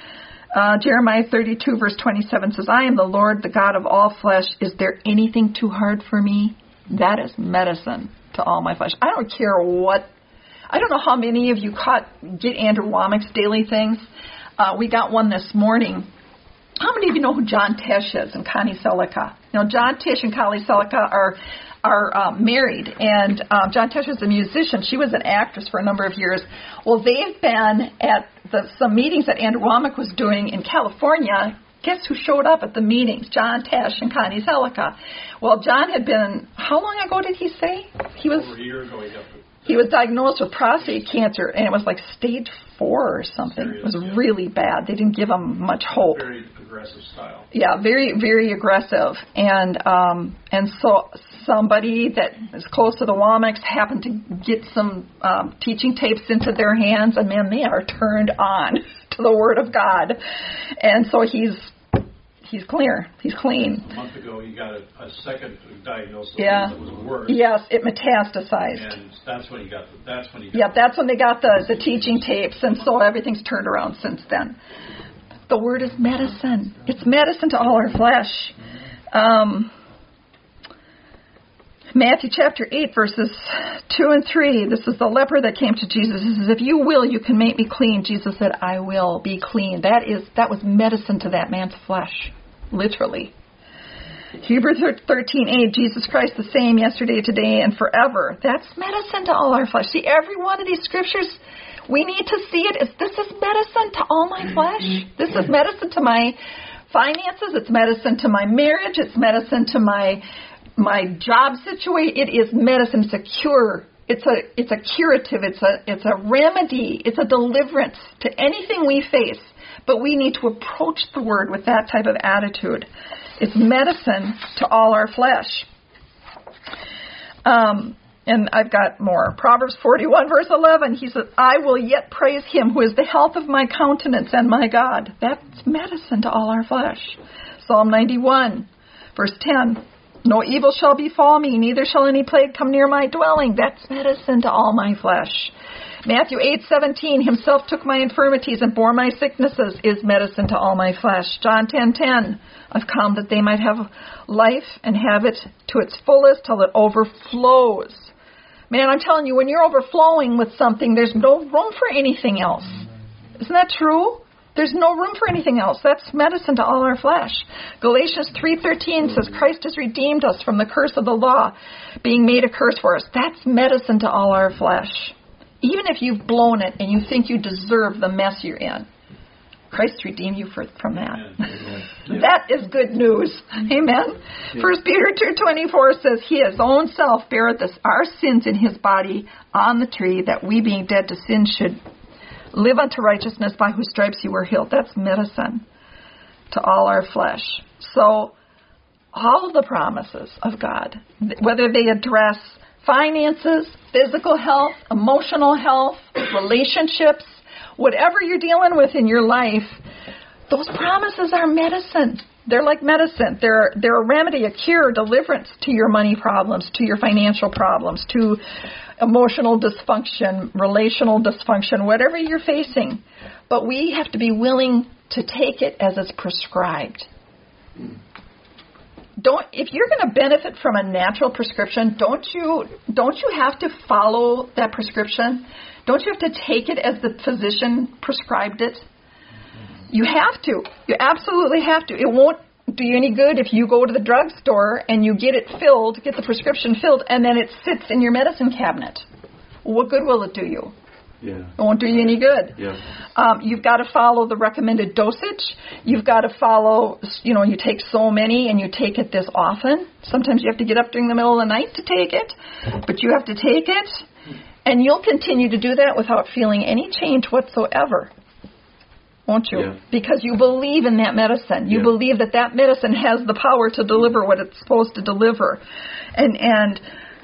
S1: Uh, Jeremiah thirty-two, verse twenty-seven says, I am the Lord, the God of all flesh. Is there anything too hard for me? That is medicine to all my flesh. I don't care what. I don't know how many of you caught get Andrew Womack's daily things. Uh, we got one this morning. How many of you know who John Tesh is and Connie Selica? You know, John Tesh and Connie Selica are are uh, married, and um, John Tesh is a musician. She was an actress for a number of years. Well, they've been at the, some meetings that Andrew Womack was doing in California. Guess who showed up at the meetings? John Tesh and Connie Selica. Well, John had been, how long ago did he say? He was
S2: over a year ago. He got
S1: He was diagnosed with prostate cancer, and it was like stage four or something. Serious, it was yeah. really bad. They didn't give him much hope.
S2: Very aggressive style.
S1: Yeah, very, very aggressive. And um, and so somebody that is close to the Womacks happened to get some um, teaching tapes into their hands, and man, they are turned on to the Word of God. And so he's he's clear. He's clean.
S2: A month ago, he got a, a second diagnosis
S1: yeah.
S2: that was worse.
S1: Yes, it metastasized.
S2: And that's when he got. The, that's when he. Got
S1: yeah, that's when they got the the teaching tapes, and so everything's turned around since then. The Word is medicine. It's medicine to all our flesh. Um, Matthew chapter eight, verses two and three. This is the leper that came to Jesus. He says, if you will, you can make me clean. Jesus said, I will be clean. That is that was medicine to that man's flesh, literally. Hebrews thirteen eight, Jesus Christ the same yesterday, today, and forever. That's medicine to all our flesh. See, every one of these scriptures, we need to see it as this is medicine to all my flesh. This is medicine to my finances. It's medicine to my marriage. It's medicine to my my job situation. It is medicine. It's a cure. It's a it's a curative. It's a it's a remedy. It's a deliverance to anything we face. But we need to approach the Word with that type of attitude. It's medicine to all our flesh. Um, and I've got more. Proverbs forty-one, verse eleven. He says, I will yet praise him who is the health of my countenance and my God. That's medicine to all our flesh. Psalm ninety-one, verse ten. No evil shall befall me, neither shall any plague come near my dwelling. That's medicine to all my flesh. Matthew eight seventeen, himself took my infirmities and bore my sicknesses, is medicine to all my flesh. John ten ten, I've come that they might have life and have it to its fullest till it overflows. Man, I'm telling you, when you're overflowing with something, there's no room for anything else. Isn't that true? There's no room for anything else. That's medicine to all our flesh. Galatians three thirteen says, Christ has redeemed us from the curse of the law, being made a curse for us. That's medicine to all our flesh. Even if you've blown it and you think you deserve the mess you're in, Christ redeemed you for, from that. Yeah. That is good news. Amen. Yeah. First Peter two twenty-four says, He his own self beareth us our sins in his body on the tree, that we being dead to sin should live unto righteousness, by whose stripes you were healed. That's medicine to all our flesh. So all of the promises of God, whether they address finances, physical health, emotional health, relationships, whatever you're dealing with in your life, those promises are medicine. They're like medicine. They're they're a remedy, a cure, deliverance to your money problems, to your financial problems, to emotional dysfunction, relational dysfunction, whatever you're facing. But we have to be willing to take it as it's prescribed. Don't if you're going to benefit from a natural prescription, don't you don't you have to follow that prescription? Don't you have to take it as the physician prescribed it? You have to. You absolutely have to. It won't do you any good if you go to the drugstore and you get it filled, get the prescription filled, and then it sits in your medicine cabinet. What good will it do you?
S3: Yeah.
S1: It won't do you any good.
S3: Yeah.
S1: Um, you've got to follow the recommended dosage. You've got to follow, you know, you take so many and you take it this often. Sometimes you have to get up during the middle of the night to take it, but you have to take it, and you'll continue to do that without feeling any change whatsoever. Won't you?
S3: Yeah.
S1: Because you believe in that medicine. You
S3: Yeah.
S1: believe that that medicine has the power to deliver what it's supposed to deliver. And and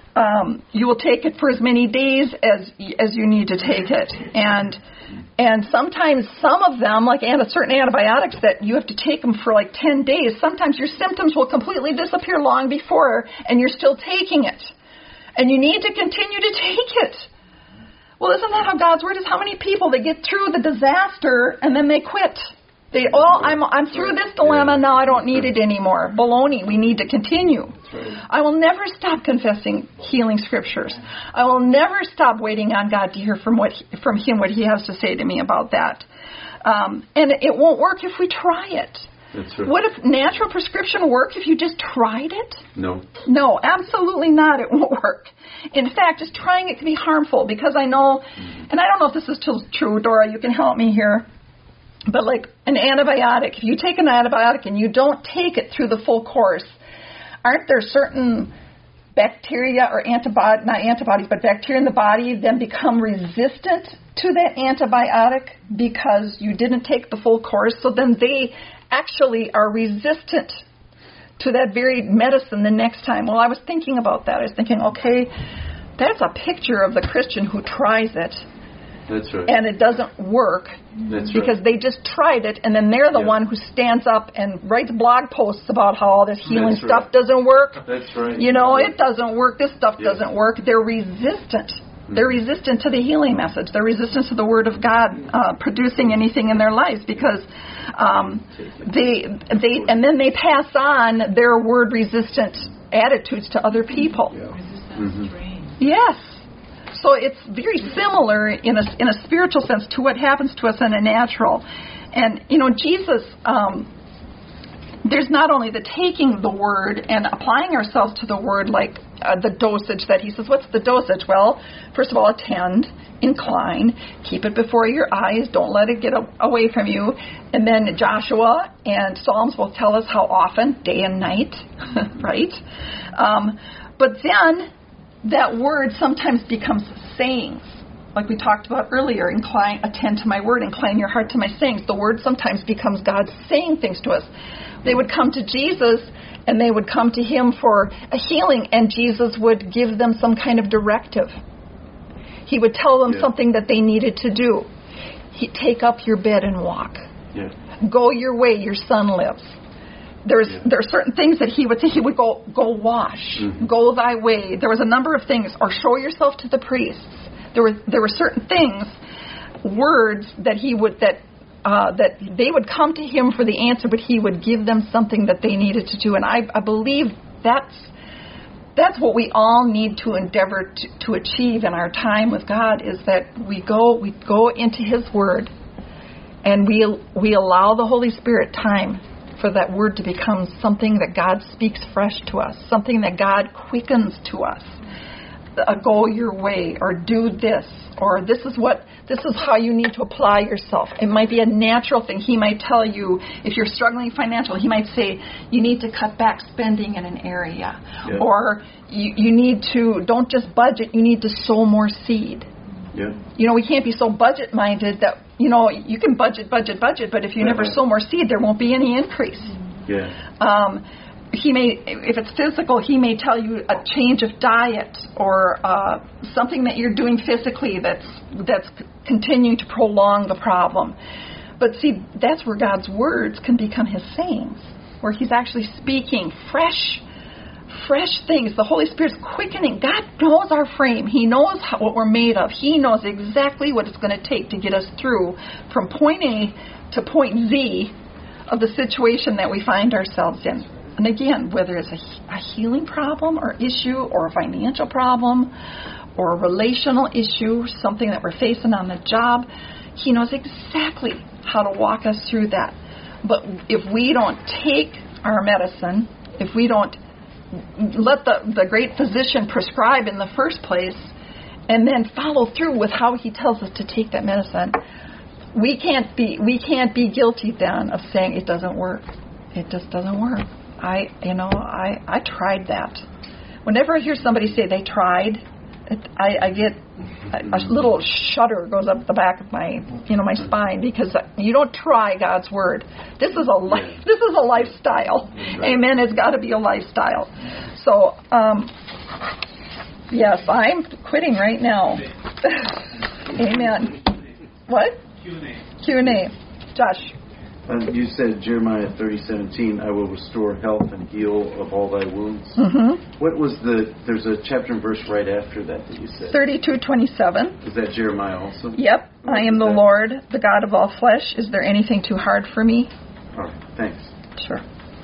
S1: um, you will take it for as many days as as you need to take it. And and sometimes some of them, like anti- certain antibiotics that you have to take them for like ten days, sometimes your symptoms will completely disappear long before, and you're still taking it. And you need to continue to take it. Well, isn't that how God's Word is? How many people, they get through the disaster and then they quit? They, oh, I'm I'm through this dilemma, now I don't need it anymore. Baloney, we need to continue.
S3: Right.
S1: I will never stop confessing healing scriptures. I will never stop waiting on God to hear from what he, from Him what He has to say to me about that. Um, and it won't work if we try it.
S3: That's right.
S1: Would a natural prescription work if you just tried it?
S3: No.
S1: No, absolutely not. It won't work. In fact, just trying it can be harmful because I know, and I don't know if this is still true, Dora, you can help me here, but like an antibiotic, if you take an antibiotic and you don't take it through the full course, aren't there certain bacteria or antibody, not antibodies, but bacteria in the body then become resistant to that antibiotic because you didn't take the full course? So then they actually are resistant to that very medicine the next time. Well, I was thinking about that. I was thinking, okay, that's a picture of the Christian who tries it.
S3: That's right.
S1: And it doesn't work.
S3: That's
S1: because
S3: right.
S1: they just tried it, and then they're the
S3: Yeah.
S1: one who stands up and writes blog posts about how all this healing
S3: That's
S1: stuff
S3: right.
S1: doesn't work.
S3: That's right.
S1: You know, it doesn't work. This stuff
S3: Yeah.
S1: doesn't work. They're resistant. They're resistant to the healing message. They're resistant to the Word of God uh, producing anything in their lives because um, they they and then they pass on their word-resistant attitudes to other people.
S3: Mm-hmm.
S1: Yes. So it's very similar in a in a spiritual sense to what happens to us in a natural. And you know, Jesus. Um, There's not only the taking the word and applying ourselves to the word, like uh, the dosage that he says. What's the dosage? Well, first of all, attend, incline, keep it before your eyes, don't let it get a- away from you. And then Joshua and Psalms will tell us how often, day and night, right? Um, but then that word sometimes becomes sayings. Like we talked about earlier, incline, attend to my word, incline your heart to my sayings. The word sometimes becomes God saying things to us. They would come to Jesus, and they would come to him for a healing, and Jesus would give them some kind of directive. He would tell them
S3: Yeah.
S1: something that they needed to do. He, take up your bed and walk.
S3: Yeah.
S1: Go your way, your son lives. There's
S3: Yeah.
S1: there are certain things that he would say. He would go, go wash,
S3: Mhm.
S1: go thy way. There was a number of things, or show yourself to the priests. There were there were certain things, words that he would that uh, that they would come to him for the answer, but he would give them something that they needed to do. And I, I believe that's that's what we all need to endeavor to, to achieve in our time with God, is that we go we go into His Word, and we we allow the Holy Spirit time for that Word to become something that God speaks fresh to us, something that God quickens to us. Uh, go your way, or do this, or this is what this is how you need to apply yourself. It might be a natural thing. He might tell you, if you're struggling financially, he might say you need to cut back spending in an area,
S3: Yeah.
S1: or you, you need to don't just budget, you need to sow more seed.
S3: Yeah.
S1: You know, we can't be so budget minded that, you know, you can budget, budget, budget, but if you never
S3: Uh-huh.
S1: sow more seed, there won't be any increase.
S3: Yeah.
S1: Um, he may, if it's physical, he may tell you a change of diet, or uh, something that you're doing physically that's that's c- continuing to prolong the problem. But see, that's where God's words can become His sayings. where He's actually speaking fresh, fresh things. The Holy Spirit's quickening. God knows our frame. He knows how, what we're made of. He knows exactly what it's going to take to get us through from point A to point Z of the situation that we find ourselves in. And again, whether it's a, a healing problem or issue or a financial problem or a relational issue, something that we're facing on the job, He knows exactly how to walk us through that. But if we don't take our medicine, if we don't let the, the great physician prescribe in the first place and then follow through with how he tells us to take that medicine, we can't be we can't be guilty then of saying it doesn't work. It just doesn't work. I you know I, I tried that. Whenever I hear somebody say they tried, it, I, I get a, a little shudder goes up the back of my you know my spine, because you don't try God's word. This is a life. This is a lifestyle. Amen. It's got to be a lifestyle. So um, yes, I'm quitting right now. Amen. What?
S2: Q and A.
S1: Q and A. Josh.
S3: Uh, you said Jeremiah thirty seventeen, I will restore health and heal of all thy wounds.
S1: Mm-hmm.
S3: What was the, there's a chapter and verse right after that that you said.
S1: thirty-two twenty-seven.
S3: Is that Jeremiah also?
S1: Yep.
S3: What
S1: I am the
S3: that?
S1: Lord, the God of all flesh. Is there anything too hard for me?
S3: All right, thanks.
S1: Sure.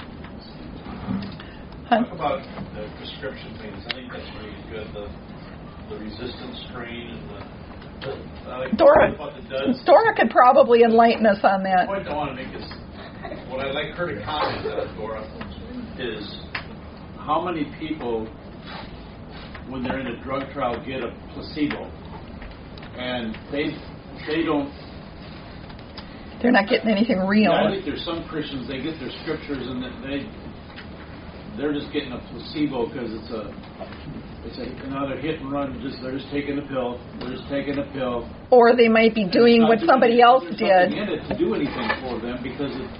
S2: Talk about the prescription things. I think that's really good. The the resistance strain and the, the I like
S1: Dora,
S2: about the duds.
S1: Dora could probably enlighten us on
S2: The
S1: that.
S2: point I want to make is, what I'd like her to comment on, Dora, is how many people, when they're in a drug trial, get a placebo, and they they don't.
S1: They're not getting anything real.
S2: Yeah, I think there's some Christians, they get their scriptures and they they're just getting a placebo because it's a it's a, another hit and run. Just they're just taking a pill. They're just taking a pill.
S1: Or they might be doing what
S2: doing
S1: somebody
S2: anything,
S1: else
S2: there's
S1: did.
S2: nothing in it to do anything for them because it,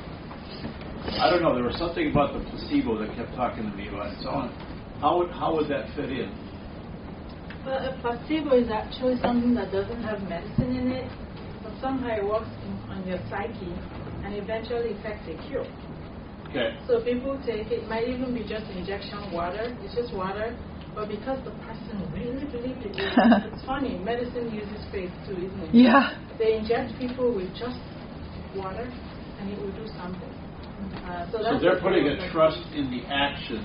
S2: I don't know. There was something about the placebo that kept talking to me about it. So how would how would that fit in?
S4: Well, a placebo is actually something that doesn't have medicine in it, but somehow it works in, on your psyche and eventually affects a cure.
S2: Okay.
S4: So people take it, it might even be just injection water, it's just water, but because the person really believed it, it's funny, medicine uses faith too, isn't it?
S1: Yeah.
S4: They inject people with just water and it will do something. Uh, so, that's
S2: So they're putting a
S4: like
S2: trust in the action.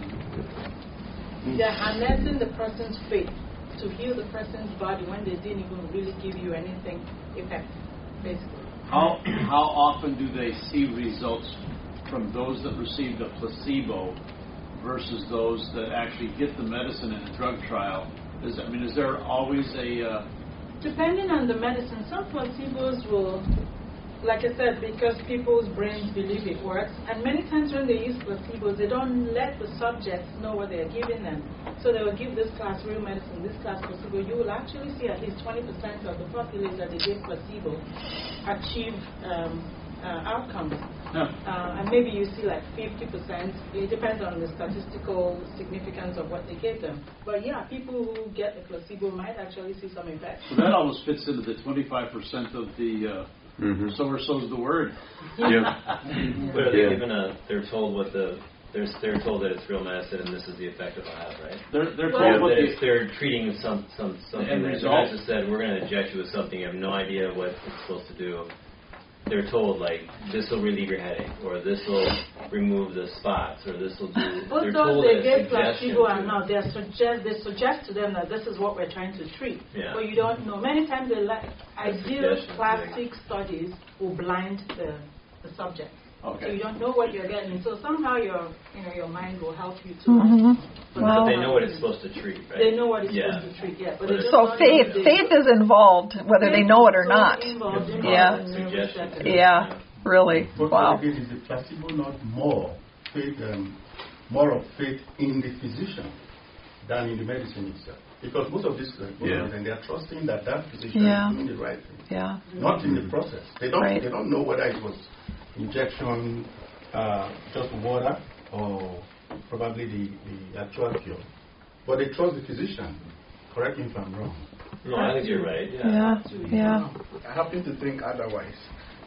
S4: They're harnessing the person's faith to heal the person's body when they didn't even really give you anything effective, basically.
S2: How how often do they see results from those that received a placebo versus those that actually get the medicine in a drug trial? Is I mean, is there always a uh,
S4: depending on the medicine, some placebos will, like I said, because people's brains believe it works, and many times when they use placebos, they don't let the subjects know what they're giving them. So they will give this class real medicine, this class placebo. You will actually see at least twenty percent of the population that they give placebo achieve um, uh, outcomes.
S2: no.
S4: Uh, and maybe you see like fifty percent. It depends on the statistical significance of what they gave them. But yeah, people who get the placebo might actually see some effect.
S2: So that almost fits into the twenty-five percent of the uh,
S3: Mm-hmm.
S2: so or so's the word.
S3: Yep.
S5: But are they
S3: Yeah.
S5: given a? They're told what the. They're they're told that it's real medicine and this is the effect it'll have, right?
S2: They're they're
S4: Well,
S2: told
S5: Or
S2: what
S5: that
S2: the
S5: if they're treating some some something
S2: end
S5: that the
S2: result.
S5: doctor said we're going to inject you with something you have no idea what it's supposed to do. They're told like this will relieve your headache or this will remove the spots or this will do.
S4: Both
S5: They're
S4: those
S5: told
S4: they
S5: a
S4: get
S5: suggestion
S4: placebo
S5: to-
S4: and not, they suggest they suggest to them that this is what we're trying to treat.
S5: Yeah.
S4: But you don't know. Many times the like, ideal
S5: suggestion,
S4: classic studies will blind the, the subject.
S2: Okay.
S4: So you don't know what you're getting. So somehow your you know your mind will help you to.
S1: Mhm.
S4: But
S1: Wow.
S5: But they know what it's supposed to treat, right?
S4: They know what it's
S5: Yeah.
S4: supposed to treat. Yeah. But
S5: But
S4: they
S5: it's-
S4: just
S1: So
S4: don't
S1: faith
S4: know the-
S1: faith is involved, whether they know it or
S4: So
S1: not.
S4: involved in
S1: Yeah.
S4: all the nervous
S5: Suggestion.
S4: system.
S1: Yeah. Really.
S6: But
S1: Wow.
S6: again, is the placebo not more faith, um, more of faith in the physician than in the medicine itself? Because most of these people,
S3: Yeah.
S6: and they are trusting that that physician
S1: Yeah.
S6: is doing the right thing,
S1: Yeah.
S6: not in the process. They don't.
S1: Right.
S6: They don't know whether it was injection, uh, just water, or probably the, the actual cure. But they trust the physician. Correct me if I'm wrong.
S5: No, I think you're right. Yeah.
S1: Yeah. Yeah.
S7: I happen to think otherwise.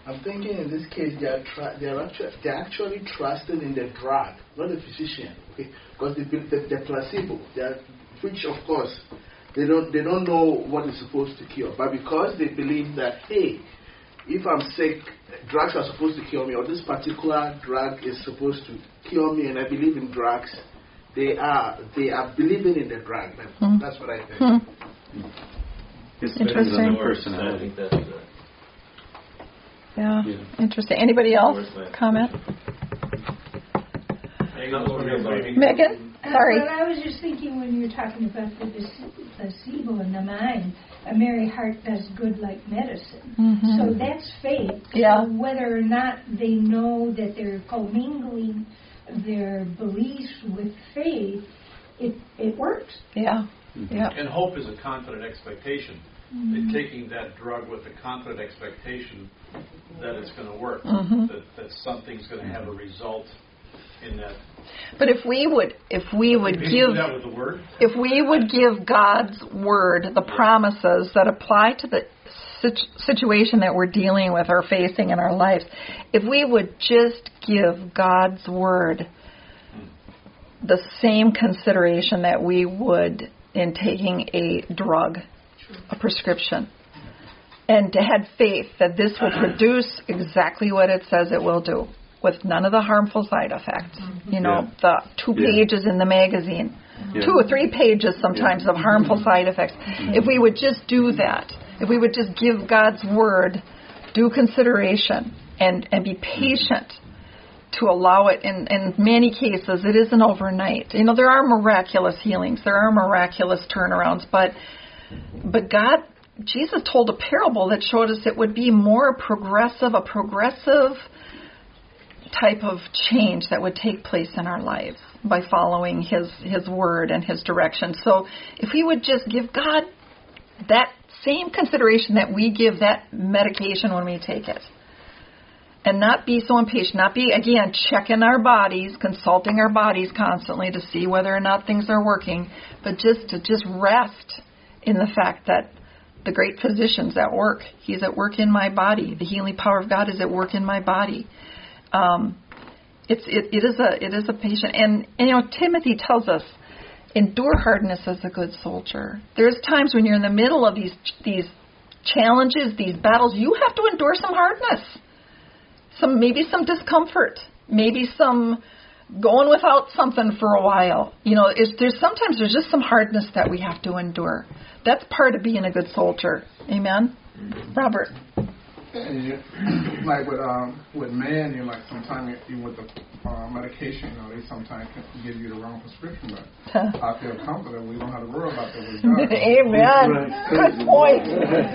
S7: I'm thinking in this case they are tra- they are actually they are actually trusted in the drug, not the physician, okay? Because the, the the placebo, they are, which of course they don't they don't know what is supposed to cure, but because they believe that, hey, if I'm sick, drugs are supposed to cure me, or this particular drug is supposed to cure me, and I believe in drugs, they are they are believing in the drug.
S1: Hmm.
S7: That's what I think.
S1: Hmm.
S3: It's depends on
S1: Interesting.
S3: the
S5: I
S3: personality.
S5: think that's the
S1: Yeah.
S3: Yeah.
S1: Interesting. Anybody else comment? Megan? Sorry.
S8: Well, I was just thinking when you were talking about the placebo in the mind, a merry heart does good like medicine.
S1: Mm-hmm.
S8: So that's faith.
S1: Yeah.
S8: So whether or not they know that they're commingling their beliefs with faith, it it works.
S1: Yeah. Yeah.
S2: And hope is a confident expectation.
S8: Mm-hmm.
S2: Taking that drug with a confident expectation that it's going to work,
S1: Mm-hmm.
S2: that, that something's going to have a result in that.
S1: But if we would, if we would
S2: People
S1: give,
S2: do that with the word.
S1: if we would give God's word the promises that apply to the situ- situation that we're dealing with or facing in our lives, if we would just give God's word the same consideration that we would in taking a drug, a prescription, and to have faith that this will produce exactly what it says it will do, with none of the harmful side effects. You know,
S3: Yeah.
S1: the two
S3: Yeah.
S1: pages in the magazine,
S3: Yeah.
S1: two or three pages sometimes
S3: Yeah.
S1: of harmful side effects. If we would just do that, if we would just give God's word due consideration and, and be patient to allow it, in, in many cases, it isn't overnight. You know, there are miraculous healings, there are miraculous turnarounds, but but God, Jesus told a parable that showed us it would be more progressive, a progressive type of change that would take place in our lives by following His His word and His direction. So if we would just give God that same consideration that we give that medication when we take it, and not be so impatient, not be, again, checking our bodies, consulting our bodies constantly to see whether or not things are working, but just to just rest in the fact that the great physician's at work. He's at work in my body. The healing power of God is at work in my body. Um, it's it, it is a it is a patient, and, and you know Timothy tells us, endure hardness as a good soldier. There's times when you're in the middle of these these challenges, these battles, you have to endure some hardness, some maybe some discomfort, maybe some going without something for a while. You know, it's, there's sometimes there's just some hardness that we have to endure. That's part of being a good soldier. Amen? Robert?
S9: And you, like with um, with man, you like sometimes even with the uh, medication, you know, they sometimes can give you the wrong prescription. But I feel confident we don't have to worry about that with God.
S1: Amen. Good point.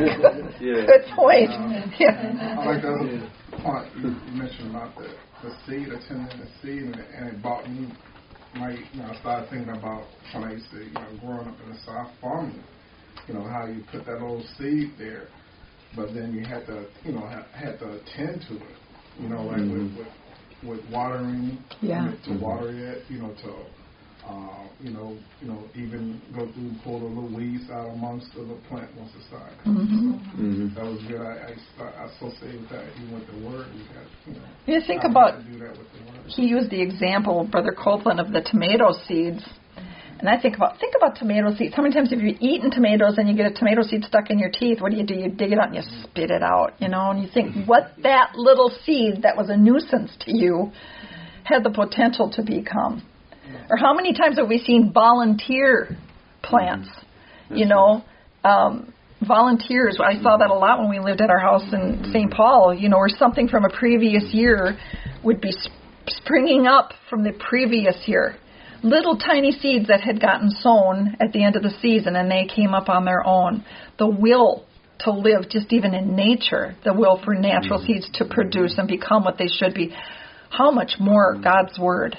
S3: Yeah.
S1: Good point.
S9: Um,
S1: Yeah.
S9: I like the other point you mentioned about the, the seed, attending the seed, and it, and it brought me, my, you know, I started thinking about when I used to, you know, growing up in the South farming, you know, how you put that little seed there, but then you had to, you know, ha- had to attend to it, you know, like
S3: Mm-hmm.
S9: with, with with watering,
S1: Yeah.
S9: to
S3: Mm-hmm.
S9: water it, you know, to, uh, you know, you know, even go through pull the little weeds out amongst the little plant once it started.
S1: Mm-hmm.
S3: Mm-hmm.
S9: That was good. I, I, start, I associate with that even with the word. You got, you know,
S1: You think
S9: I
S1: about,
S9: had to do that with the word.
S1: he used the example, Brother Copeland, of the tomato seeds. And I think about think about tomato seeds. How many times have you eaten tomatoes and you get a tomato seed stuck in your teeth? What do you do? You dig it out and you spit it out, you know, and you think what that little seed that was a nuisance to you had the potential to become. Or how many times have we seen volunteer plants, you know, um, volunteers. I saw that a lot when we lived at our house in Saint Paul, you know, where something from a previous year would be sp- springing up from the previous year. Little tiny seeds that had gotten sown at the end of the season, and they came up on their own. The will to live, just even in nature, the will for natural mm-hmm. seeds to produce and become what they should be. How much more God's Word?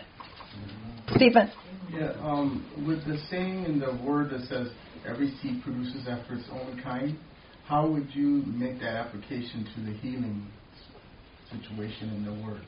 S1: Stephen?
S10: Yeah, um, with the saying in the Word that says, every seed produces after its own kind, how would you make that application to the healing situation in the Word?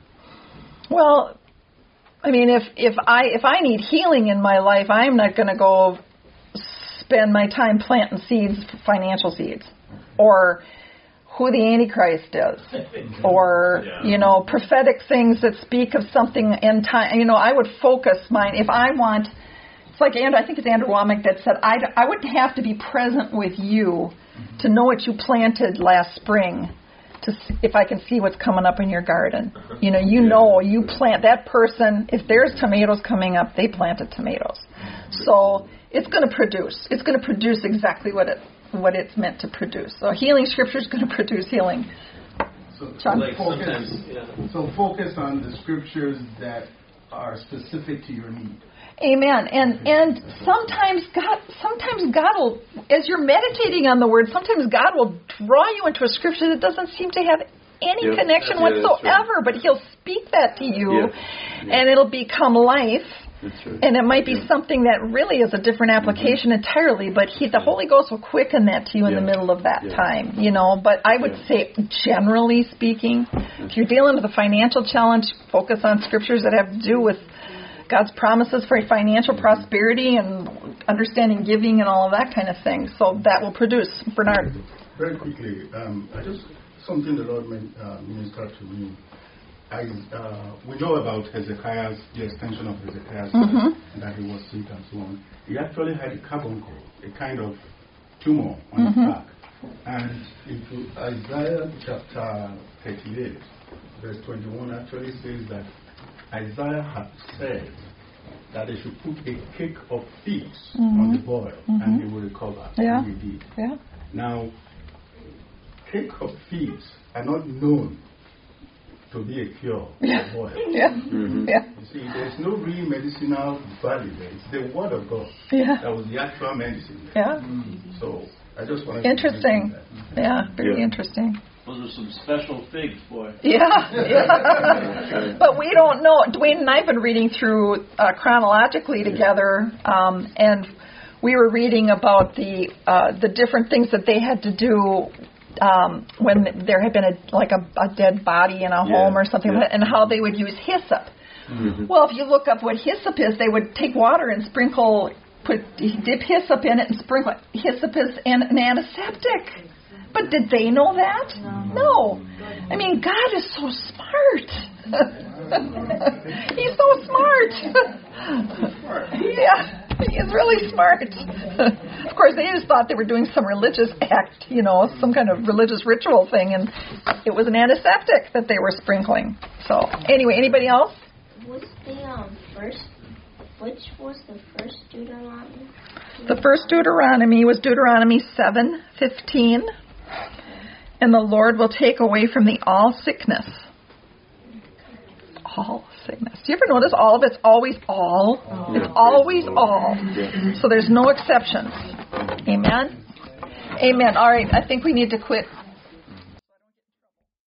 S1: Well, I mean, if, if I if I need healing in my life, I'm not going to go spend my time planting seeds, financial seeds, or who the Antichrist is, or,
S5: Yeah.
S1: you know, prophetic things that speak of something in time. You know, I would focus mine, if I want, it's like, Andrew, I think it's Andrew Womack that said, I, I wouldn't have to be present with you to know what you planted last spring, to s- if I can see what's coming up in your garden. You know, you know, you plant, that person, if there's tomatoes coming up, they planted tomatoes. So it's going to produce. It's going to produce exactly what it what it's meant to produce. So healing scripture is going to produce healing.
S10: So,
S1: John?
S5: Like
S10: focus,
S5: sometimes, yeah.
S10: so focus on the scriptures that are specific to your need.
S1: Amen. And and sometimes God sometimes God will, as you're meditating on the word, sometimes God will draw you into a scripture that doesn't seem to have any
S3: Yep.
S1: connection
S3: Yeah, that's
S1: whatsoever,
S3: right.
S1: but He'll speak that to you,
S3: Yeah. Yeah.
S1: and it'll become life.
S3: That's right.
S1: And it might be
S3: Yeah.
S1: something that really is a different application entirely, but he, the Holy Ghost will quicken that to you in
S3: Yeah.
S1: the middle of that
S3: Yeah.
S1: time, you know. But I would
S3: Yeah.
S1: say, generally speaking, if you're dealing with a financial challenge, focus on scriptures that have to do with God's promises for financial prosperity and understanding giving and all of that kind of thing. So that will produce. Bernard.
S6: Very quickly, um, I just something the Lord min- uh, ministered to me. I, uh, we know about Hezekiah's, the extension of Hezekiah's,
S1: Mhm.
S6: and that he was sick and so on. He actually had a carbuncle, a kind of tumor on
S1: Mhm.
S6: his back. And into Isaiah chapter thirty-eight, verse twenty-one actually says that Isaiah had said that they should put a cake of figs
S1: Mhm.
S6: on the boy
S1: Mhm.
S6: and he will recover.
S1: Yeah.
S6: And he did.
S1: Yeah.
S6: Now, cake of figs are not known to be a cure
S1: Yeah.
S6: for boil.
S1: Yeah.
S3: Mhm.
S1: Yeah.
S6: You see, there's no real medicinal value there. It's the word of God.
S1: Yeah.
S6: That was the actual medicine.
S1: Yeah.
S6: So I just wanted
S1: Interesting.
S6: to mention that.
S1: Yeah. Very
S3: Yeah.
S1: interesting.
S2: Those are some special figs, boy.
S1: Yeah, yeah. But we don't know. Dwayne and I have been reading through uh, chronologically together, um, and we were reading about the uh, the different things that they had to do um, when there had been a like a, a dead body in a
S3: Yeah,
S1: home or something,
S3: yeah.
S1: like that, and how they would use hyssop.
S3: Mhm.
S1: Well, if you look up what hyssop is, they would take water and sprinkle, put dip hyssop in it and sprinkle it. Hyssop is an, an antiseptic. But did they know that? No. I mean, God is so smart. He's so smart. Yeah, he is really smart. Of course, they just thought they were doing some religious act, you know, some kind of religious ritual thing, and it was an antiseptic that they were sprinkling. So, anyway, anybody else?
S11: Was the um, first, which was the first Deuteronomy?
S1: The first Deuteronomy was Deuteronomy seven fifteen. And the Lord will take away from thee all sickness. All sickness. Do you ever notice all of it's always all? It's always all. So there's no exceptions. Amen? Amen. All right, I think we need to quit